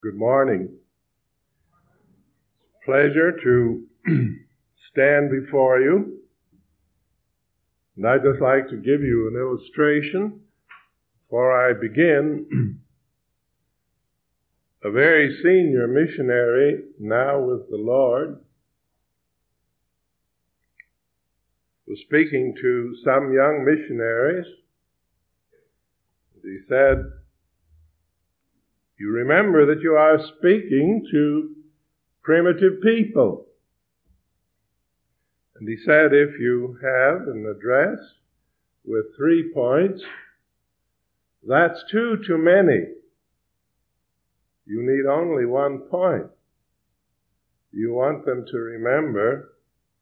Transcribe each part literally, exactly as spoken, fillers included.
Good morning. Pleasure to stand before you. And I'd just like to give you an illustration before I begin. A very senior missionary, now with the Lord, was speaking to some young missionaries. He said, "You remember that you are speaking to primitive people." And he said, if you have an address with three points, that's two too many. You need only one point. You want them to remember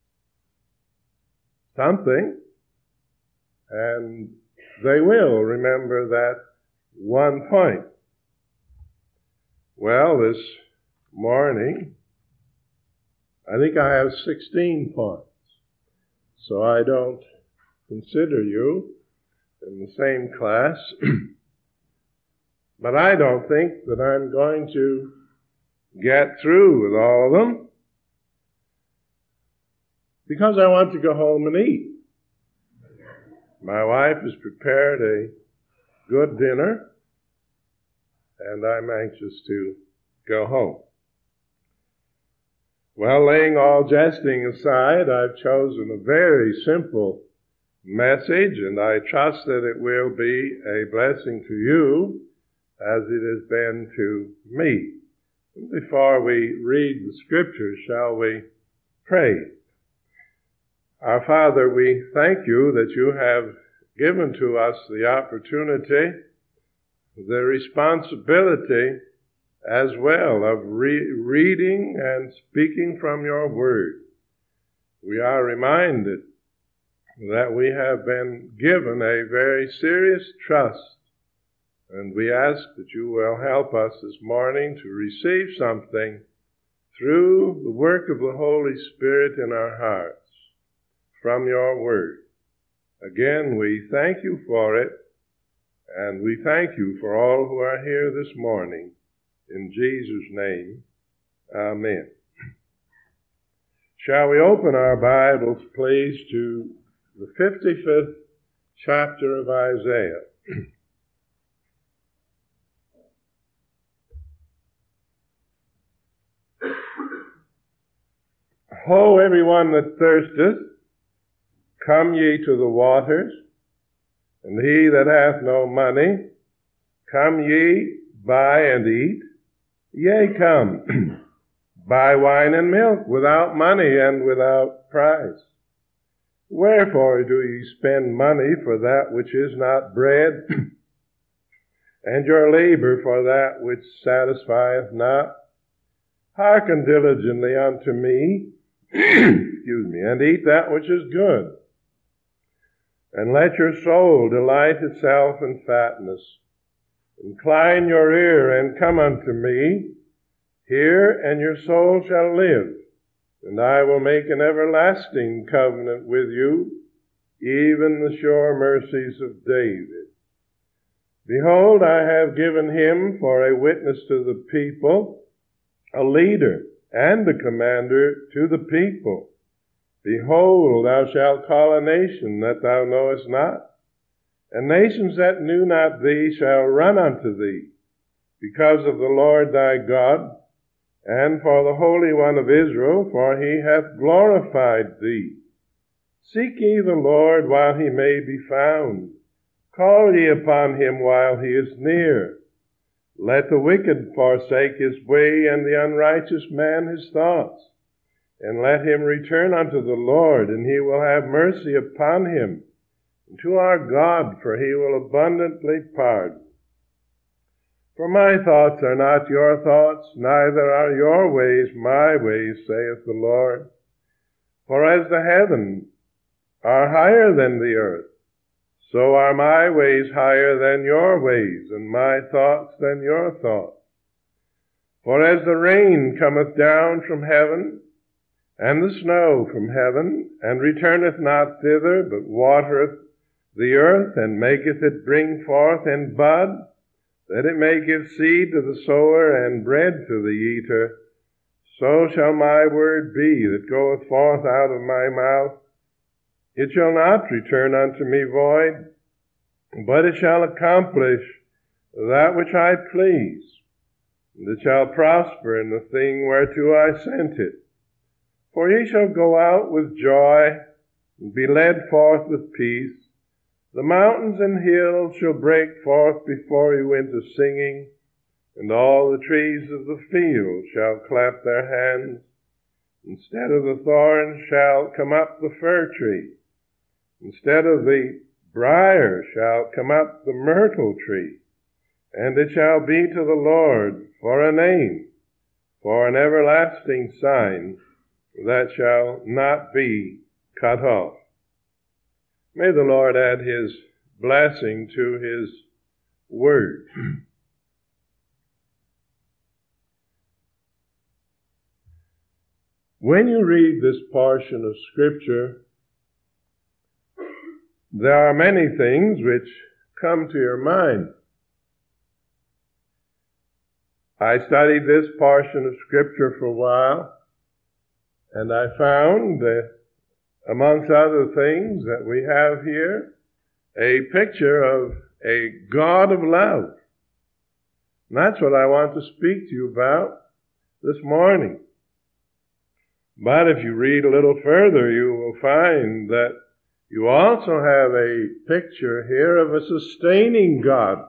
something, and they will remember that one point. Well, this morning, I think I have sixteen points, so I don't consider you in the same class. But I don't think that I'm going to get through with all of them, because I want to go home and eat. My wife has prepared a good dinner, and I'm anxious to go home. Well, laying all jesting aside, I've chosen a very simple message, and I trust that it will be a blessing to you as it has been to me. Before we read the scriptures, shall we pray? Our Father, we thank you that you have given to us the opportunity, the responsibility as well of re- reading and speaking from your word. We are reminded that we have been given a very serious trust, and we ask that you will help us this morning to receive something through the work of the Holy Spirit in our hearts from your word. Again, we thank you for it, and we thank you for all who are here this morning. In Jesus' name, amen. Shall we open our Bibles, please, to the fifty-fifth chapter of Isaiah. Ho, everyone that thirsteth, come ye to the waters, and he that hath no money, come ye, buy and eat. Yea, come, buy wine and milk without money and without price. Wherefore do ye spend money for that which is not bread, and your labor for that which satisfieth not? Hearken diligently unto me, excuse me, and eat that which is good, and let your soul delight itself in fatness. Incline your ear and come unto me. Hear, and your soul shall live. And I will make an everlasting covenant with you, even the sure mercies of David. Behold, I have given him for a witness to the people, a leader and a commander to the people. Behold, thou shalt call a nation that thou knowest not, and nations that knew not thee shall run unto thee, because of the Lord thy God, and for the Holy One of Israel, for he hath glorified thee. Seek ye the Lord while he may be found. Call ye upon him while he is near. Let the wicked forsake his way, and the unrighteous man his thoughts. And let him return unto the Lord, and he will have mercy upon him, and to our God, for he will abundantly pardon. For my thoughts are not your thoughts, neither are your ways my ways, saith the Lord. For as the heavens are higher than the earth, so are my ways higher than your ways, and my thoughts than your thoughts. For as the rain cometh down from heaven, and the snow from heaven, and returneth not thither, but watereth the earth, and maketh it bring forth and bud, that it may give seed to the sower and bread to the eater, so shall my word be that goeth forth out of my mouth. It shall not return unto me void, but it shall accomplish that which I please, and it shall prosper in the thing whereto I sent it. For he shall go out with joy, and be led forth with peace. The mountains and hills shall break forth before you into singing, and all the trees of the field shall clap their hands. Instead of the thorn shall come up the fir tree. Instead of the briar shall come up the myrtle tree. And it shall be to the Lord for a name, for an everlasting sign that shall not be cut off. May the Lord add his blessing to his word. When you read this portion of Scripture, there are many things which come to your mind. I studied this portion of Scripture for a while, and I found that, amongst other things, that we have here a picture of a God of love. And that's what I want to speak to you about this morning. But if you read a little further, you will find that you also have a picture here of a sustaining God.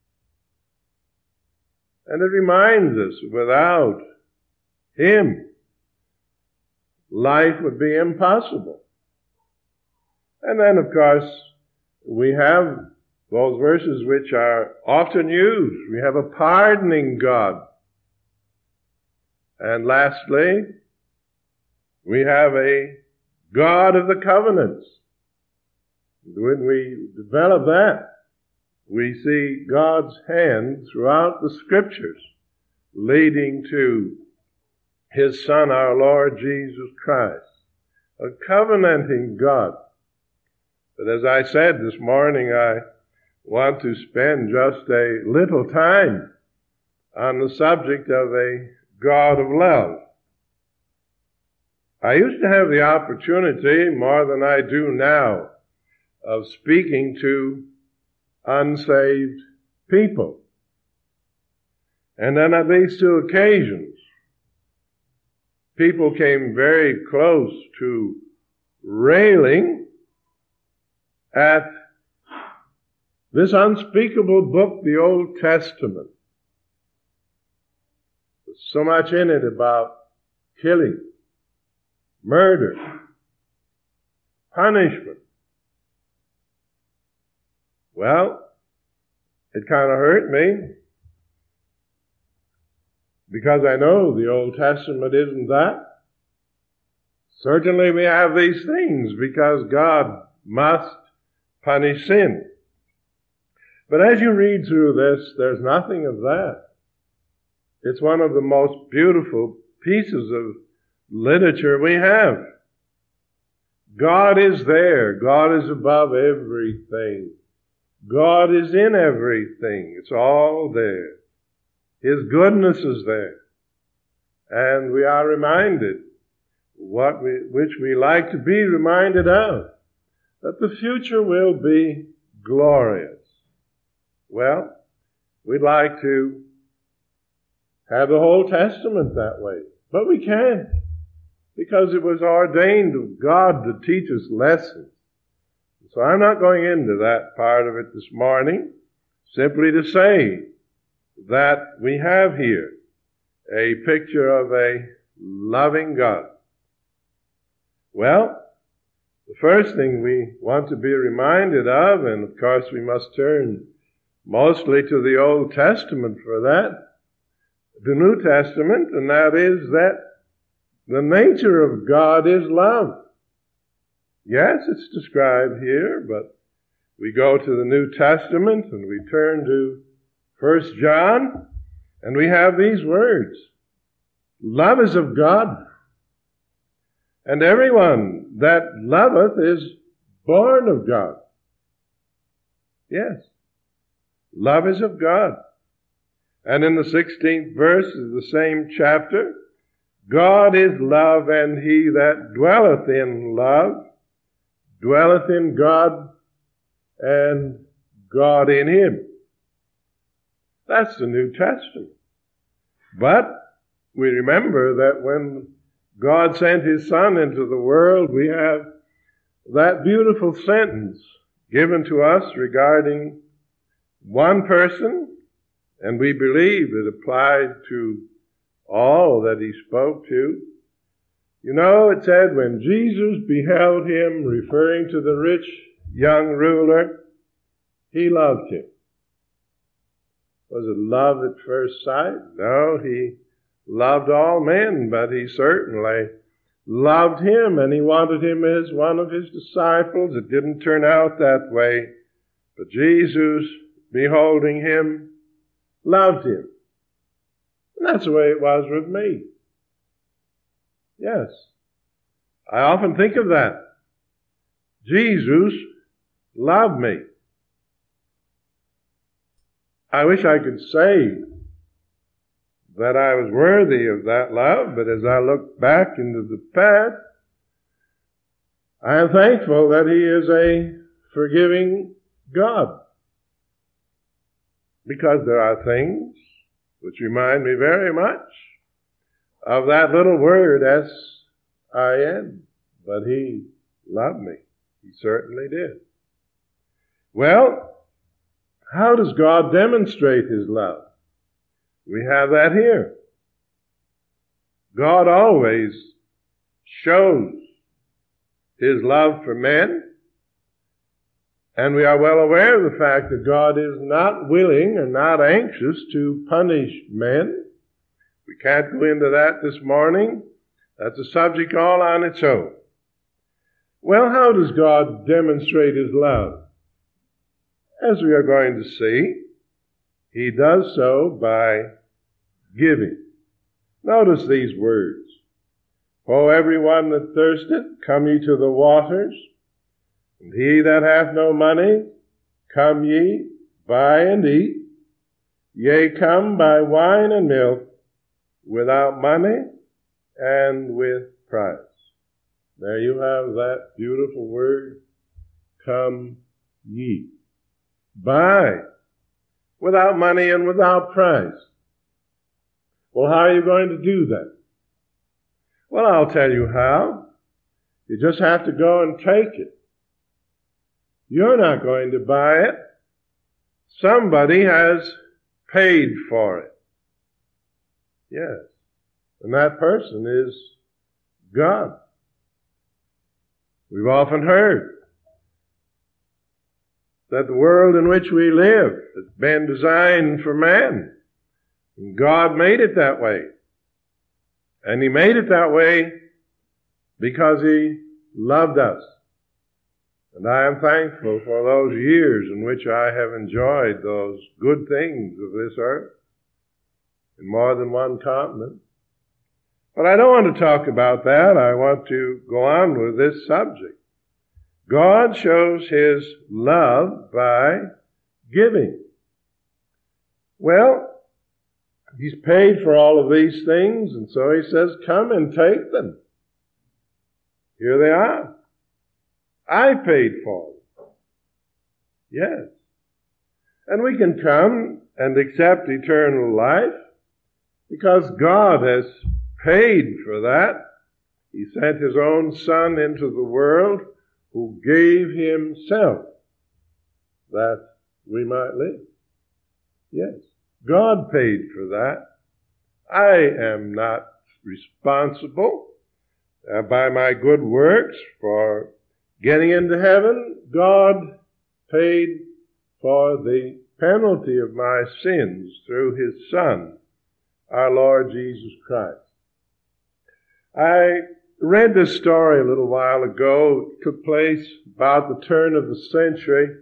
And it reminds us, without him, life would be impossible. And then, of course, we have those verses which are often used. We have a pardoning God. And lastly, we have a God of the covenants. When we develop that, we see God's hand throughout the Scriptures leading to his Son, our Lord Jesus Christ, a covenanting God. But as I said this morning, I want to spend just a little time on the subject of a God of love. I used to have the opportunity, more than I do now, of speaking to unsaved people. And on at least two occasions, people came very close to railing at this unspeakable book, the Old Testament. There's so much in it about killing, murder, punishment. Well, it kind of hurt me, because I know the Old Testament isn't that. Certainly we have these things because God must punish sin. But as you read through this, there's nothing of that. It's one of the most beautiful pieces of literature we have. God is there. God is above everything. God is in everything. It's all there. His goodness is there. And we are reminded, what we, which we like to be reminded of, that the future will be glorious. Well, we'd like to have the whole Testament that way, but we can't, because it was ordained of God to teach us lessons. So I'm not going into that part of it this morning, simply to say that we have here a picture of a loving God. Well, the first thing we want to be reminded of, and of course we must turn mostly to the Old Testament for that, the New Testament, and that is that the nature of God is love. Yes, it's described here, but we go to the New Testament and we turn to First John, and we have these words. Love is of God, and everyone that loveth is born of God. Yes, love is of God. And in the sixteenth verse of the same chapter, God is love, and he that dwelleth in love dwelleth in God, and God in him. That's the New Testament. But we remember that when God sent his Son into the world, we have that beautiful sentence given to us regarding one person, and we believe it applied to all that he spoke to. You know, it said, when Jesus beheld him, referring to the rich young ruler, he loved him. Was it love at first sight? No, he loved all men, but he certainly loved him, and he wanted him as one of his disciples. It didn't turn out that way, but Jesus, beholding him, loved him. And that's the way it was with me. Yes. I often think of that. Jesus loved me. I wish I could say that I was worthy of that love, but as I look back into the past, I am thankful that he is a forgiving God. Because there are things which remind me very much of that little word, S I N. But he loved me. He certainly did. Well, how does God demonstrate his love? We have that here. God always shows his love for men, and we are well aware of the fact that God is not willing and not anxious to punish men. We can't go into that this morning. That's a subject all on its own. Well, how does God demonstrate his love? As we are going to see, he does so by giving. Notice these words. O everyone that thirsteth, come ye to the waters, and he that hath no money, come ye, buy and eat. Yea, come, buy wine and milk, without money and with price. There you have that beautiful word, come ye. Buy, without money and without price. Well, how are you going to do that? Well, I'll tell you how. You just have to go and take it. You're not going to buy it. Somebody has paid for it. Yes. And that person is God. We've often heard that the world in which we live has been designed for man. And God made it that way. And he made it that way because he loved us. And I am thankful for those years in which I have enjoyed those good things of this earth in more than one continent. But I don't want to talk about that. I want to go on with this subject. God shows his love by giving. Well, he's paid for all of these things, and so he says, come and take them. Here they are. I paid for them. Yes. And we can come and accept eternal life because God has paid for that. He sent his own Son into the world who gave himself that we might live. Yes. God paid for that. I am not responsible uh, by my good works for getting into heaven. God paid for the penalty of my sins through his Son, our Lord Jesus Christ. I read this story a little while ago. It took place about the turn of the century.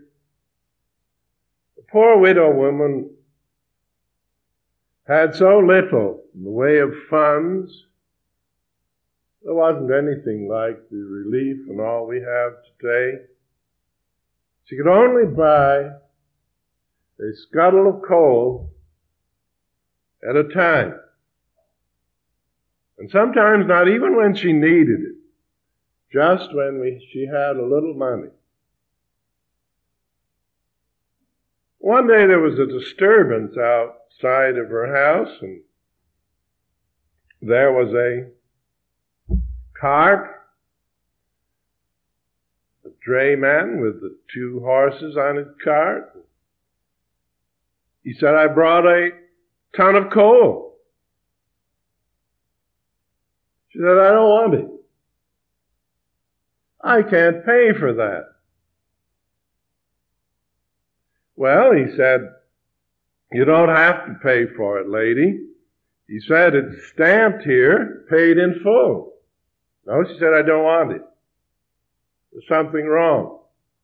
A poor widow woman had so little in the way of funds. There wasn't anything like the relief and all we have today. She could only buy a scuttle of coal at a time. And sometimes not even when she needed it, just when we, she had a little money. One day there was a disturbance outside of her house, and there was a cart, a drayman with the two horses on his cart. He said, I brought a ton of coal. She said, I don't want it. I can't pay for that. Well, he said, you don't have to pay for it, lady. He said, it's stamped here, paid in full. No, she said, I don't want it. There's something wrong.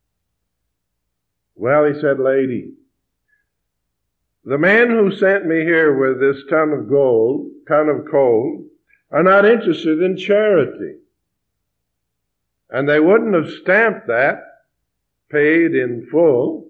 Well, he said, lady, the men who sent me here with this ton of gold, ton of coal, are not interested in charity. And they wouldn't have stamped that, paid in full,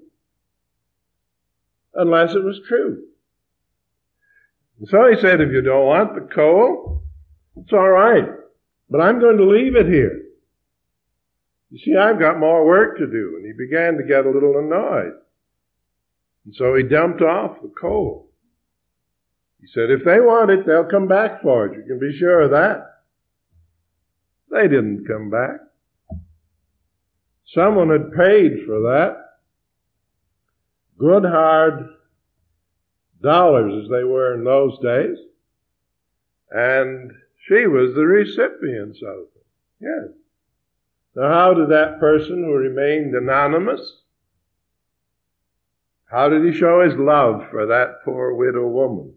unless it was true. And so he said, if you don't want the coal, it's all right, but I'm going to leave it here. You see, I've got more work to do. And he began to get a little annoyed. And so he dumped off the coal. He said, if they want it, they'll come back for it. You can be sure of that. They didn't come back. Someone had paid for that. Good hard dollars as they were in those days. And she was the recipient of it. Yes. Now how did that person who remained anonymous, how did he show his love for that poor widow woman?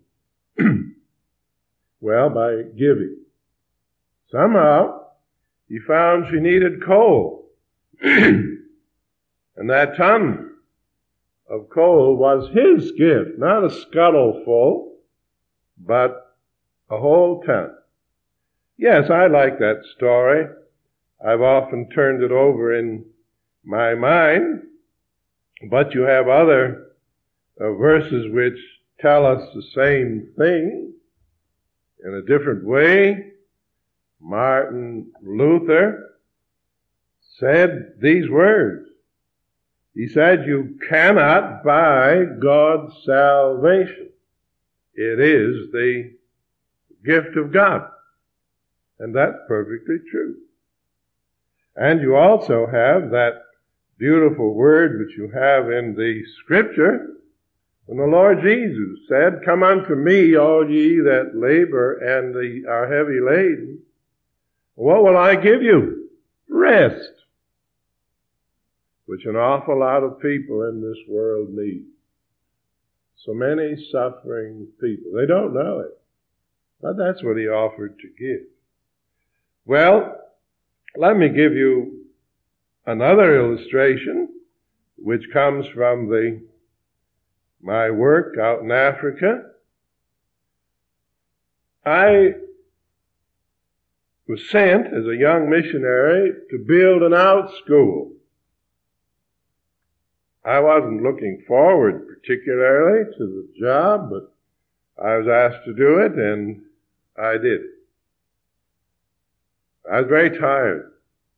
Well, by giving. Somehow, he found she needed coal. And that ton of coal was his gift, not a scuttle full, but a whole ton. Yes, I like that story. I've often turned it over in my mind, but you have other uh, verses which tell us the same thing in a different way. Martin Luther said these words. He said, you cannot buy God's salvation. It is the gift of God. And that's perfectly true. And you also have that beautiful word which you have in the scripture when the Lord Jesus said, come unto me, all ye that labor and the, are heavy laden. What will I give you? Rest. Which an awful lot of people in this world need. So many suffering people. They don't know it. But that's what he offered to give. Well, let me give you another illustration which comes from the my work out in Africa. I was sent as a young missionary to build an out school. I wasn't looking forward particularly to the job, but I was asked to do it, and I did it. I was very tired.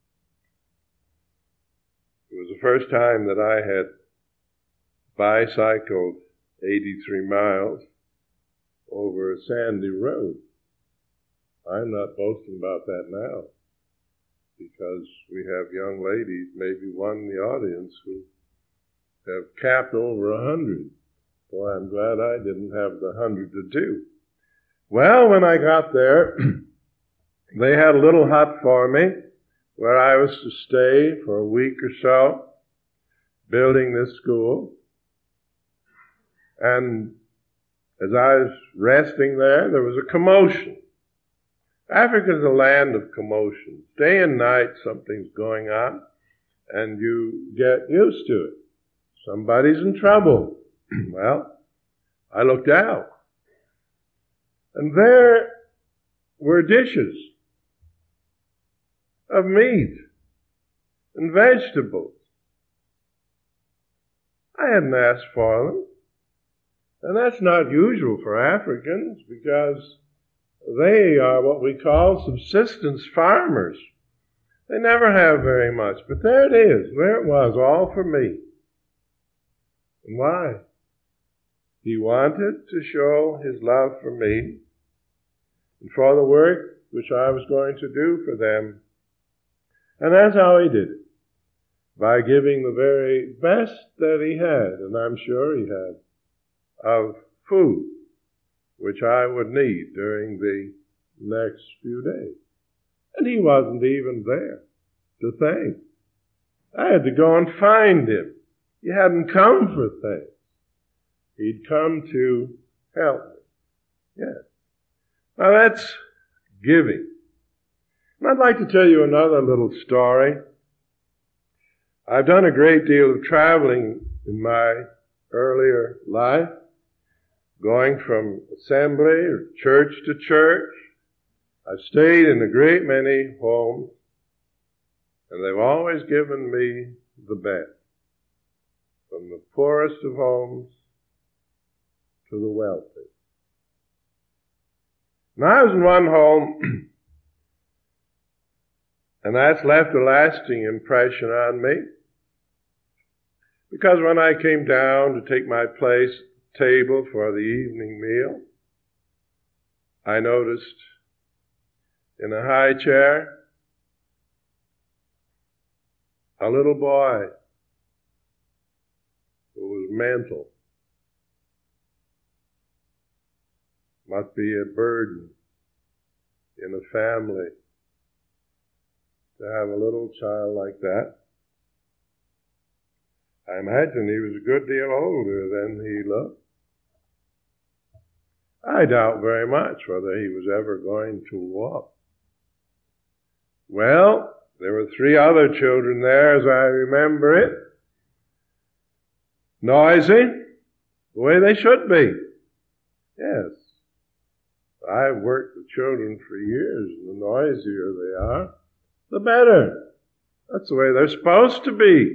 It was the first time that I had bicycled eighty-three miles over a sandy road. I'm not boasting about that now, because we have young ladies, maybe one in the audience, who have capped over a hundred. Boy, I'm glad I didn't have the hundred to do. Well, when I got there, they had a little hut for me where I was to stay for a week or so, building this school. And as I was resting there, there was a commotion. Africa is a land of commotion. Day and night something's going on, and you get used to it. Somebody's in trouble. Well, I looked out, and there were dishes of meat and vegetables. I hadn't asked for them. And that's not usual for Africans because they are what we call subsistence farmers. They never have very much, but there it is. There it was, all for me. And why? He wanted to show his love for me and for the work which I was going to do for them. And that's how he did it. By giving the very best that he had, and I'm sure he had, of food, which I would need during the next few days. And he wasn't even there to thank. I had to go and find him. He hadn't come for thanks. He'd come to help me. Yes. Now that's giving. And I'd like to tell you another little story. I've done a great deal of traveling in my earlier life, going from assembly or church to church. I've stayed in a great many homes, and they've always given me the best, from the poorest of homes to the wealthy. And I was in one home, and that's left a lasting impression on me, because when I came down to take my place at the table for the evening meal, I noticed in a high chair a little boy who was mental. Must be a burden in a family to have a little child like that. I imagine he was a good deal older than he looked. I doubt very much whether he was ever going to walk. Well, there were three other children there, as I remember it. Noisy, the way they should be. Yes. I've worked with children for years, and the noisier they are, the better. That's the way they're supposed to be.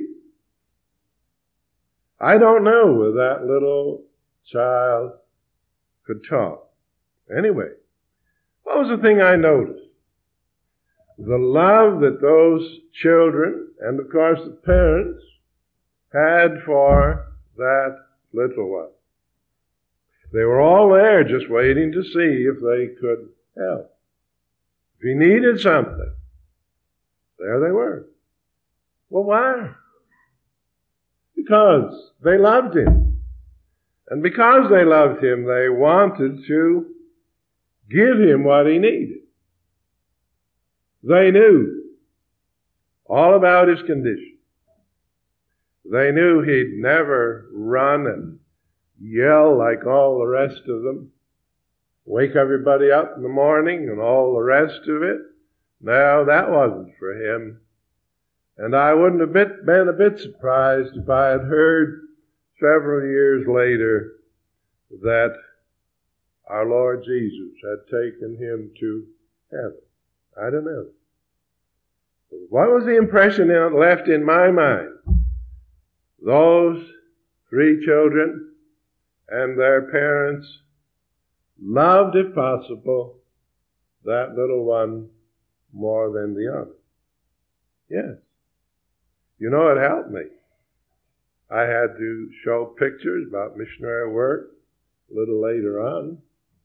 I don't know whether that little child could talk. Anyway, what was the thing I noticed? The love that those children, and of course the parents, had for that little one. They were all there just waiting to see if they could help. If he needed something, there they were. Well, why? Because they loved him. And because they loved him, they wanted to give him what he needed. They knew all about his condition. They knew he'd never run and yell like all the rest of them, wake everybody up in the morning and all the rest of it. No, that wasn't for him. And I wouldn't have bit, been a bit surprised if I had heard several years later that our Lord Jesus had taken him to heaven. I don't know. What was the impression it left in my mind? Those three children and their parents loved, if possible, that little one more than the other. Yes. You know, it helped me. I had to show pictures about missionary work a little later on.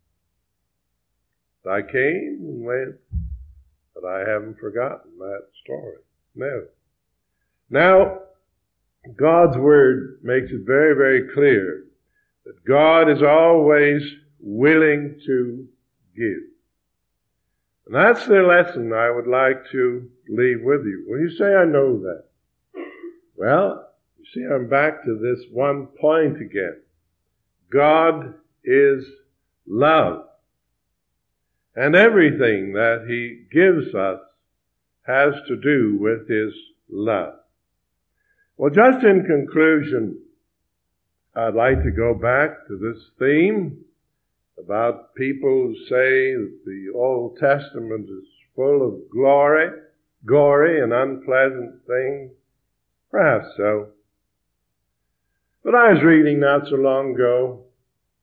I came and went, but I haven't forgotten that story. No. Now, God's Word makes it very, very clear that God is always willing to give. And that's the lesson I would like to leave with you. Well, you say, I know that. Well, you see, I'm back to this one point again. God is love. And everything that he gives us has to do with his love. Well, just in conclusion, I'd like to go back to this theme about people who say that the Old Testament is full of glory, gory and unpleasant things. Perhaps so. But I was reading not so long ago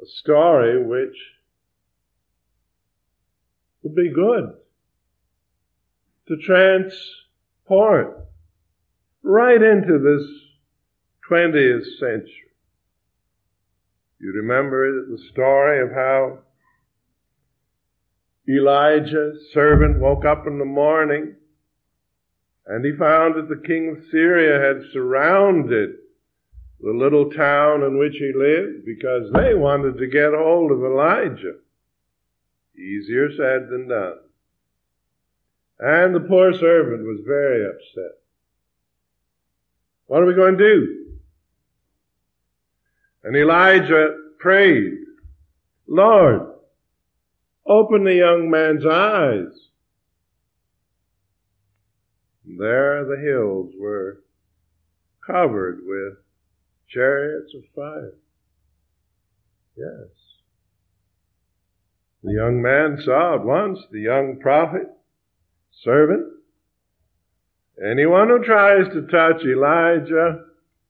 a story which would be good to transport right into this twentieth century. You remember the story of how Elijah's servant woke up in the morning and he found that the king of Syria had surrounded the little town in which he lived because they wanted to get hold of Elijah. Easier said than done. And the poor servant was very upset. What are we going to do? And Elijah prayed, Lord, open the young man's eyes. And there the hills were covered with chariots of fire. Yes. The young man saw at once the young prophet, servant. Anyone who tries to touch Elijah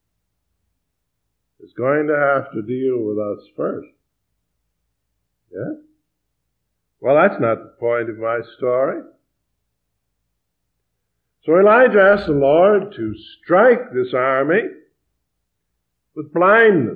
is going to have to deal with us first. Yeah? Well, that's not the point of my story. So Elijah asked the Lord to strike this army with blindness.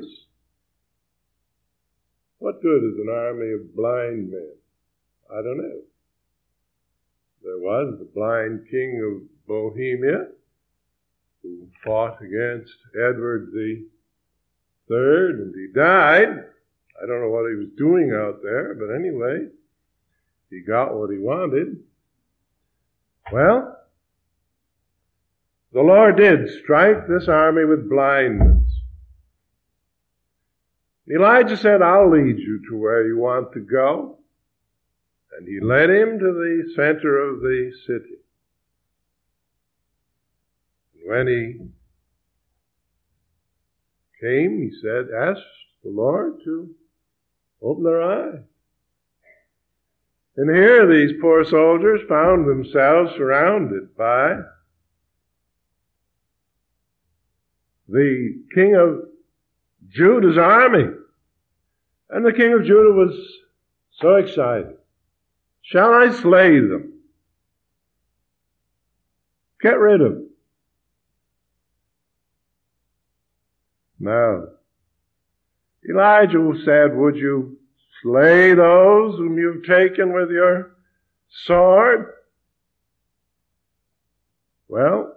What good is an army of blind men? I don't know. There was the blind king of Bohemia who fought against Edward the Third, and he died. I don't know what he was doing out there, but anyway, he got what he wanted. Well, the Lord did strike this army with blindness. Elijah said, I'll lead you to where you want to go. And he led him to the center of the city. And when he came, he said, ask the Lord to open their eyes. And here these poor soldiers found themselves surrounded by the king of Judah's army. And the king of Judah was so excited. Shall I slay them? Get rid of them. No. Elijah said, would you slay those whom you've taken with your sword? Well,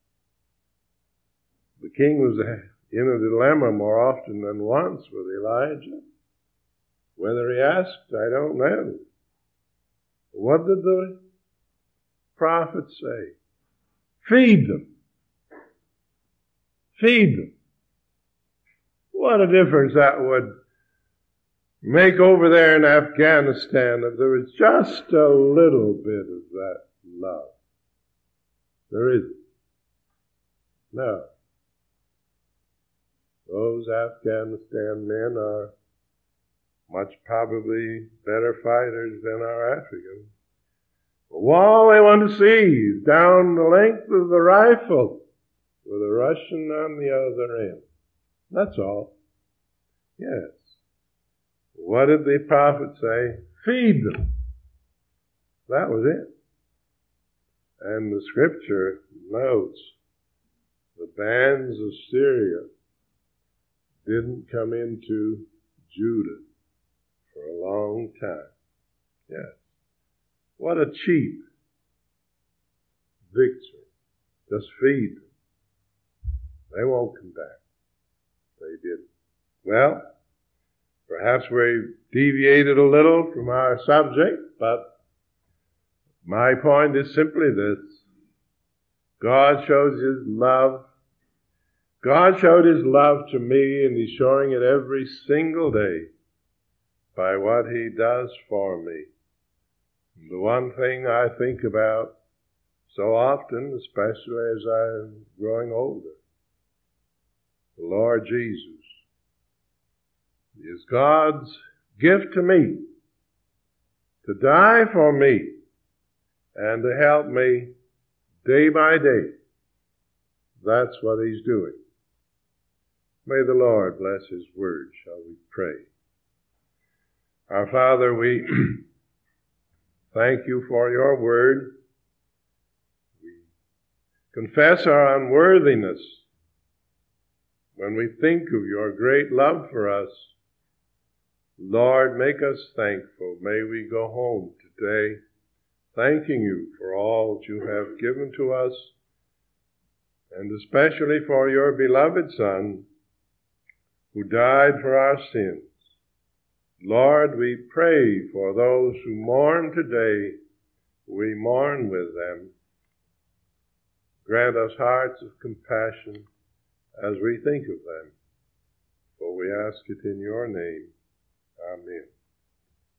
the king was in a dilemma more often than once with Elijah. Whether he asked, I don't know. What did the prophet say? Feed them. Feed them. What a difference that would make over there in Afghanistan if there was just a little bit of that love. There isn't. No. Those Afghanistan men are much probably better fighters than our Africans. But all they want to see is down the length of the rifle with a Russian on the other end. That's all. Yes. What did the prophet say? Feed them. That was it. And the scripture notes the bands of Syria didn't come into Judah for a long time. Yes. What a cheap victory. Just feed them. They won't come back. They didn't. Well, perhaps we deviated a little from our subject, but my point is simply this. God shows His love. God showed His love to me, and He's showing it every single day by what He does for me. The one thing I think about so often, especially as I'm growing older, the Lord Jesus is God's gift to me to die for me and to help me day by day. That's what He's doing. May the Lord bless His word. Shall we pray? Our Father, we thank you for your word. We confess our unworthiness when we think of your great love for us. Lord, make us thankful. May we go home today thanking you for all that you have given to us, and especially for your beloved Son, who died for our sins. Lord, we pray for those who mourn today. We mourn with them. Grant us hearts of compassion as we think of them. For we ask it in your name. Amen.